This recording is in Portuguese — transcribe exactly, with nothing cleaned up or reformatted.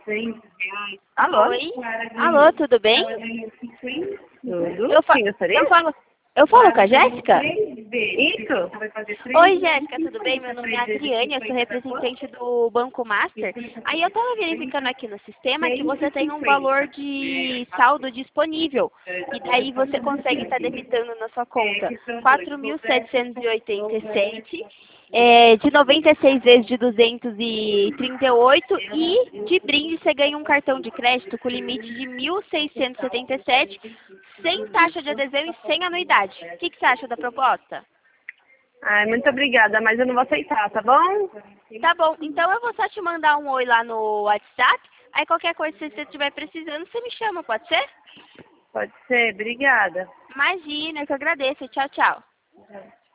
Alô? Oi? Alô, tudo bem? Tudo? Eu, fa Quem gostaria? eu falo, eu falo com a Jéssica? Isso? Oi, Jéssica, tudo bem? Meu nome é Adriane, eu sou representante do Banco Master. Aí eu estava verificando aqui no sistema que você tem um valor de saldo disponível. E daí você consegue estar debitando na sua conta quatro mil setecentos e oitenta e sete, é, de noventa e seis vezes de duzentos e trinta e oito e de brinde você ganha um cartão de crédito com limite de mil seiscentos e setenta e sete, sem taxa de adesão e sem anuidade. O que, que você acha da proposta? Ai, muito obrigada, mas eu não vou aceitar, tá bom? Tá bom, então eu vou só te mandar um oi lá no WhatsApp, aí qualquer coisa que você estiver precisando, você me chama, pode ser? Pode ser, obrigada. Imagina, eu que agradeço. Tchau, tchau.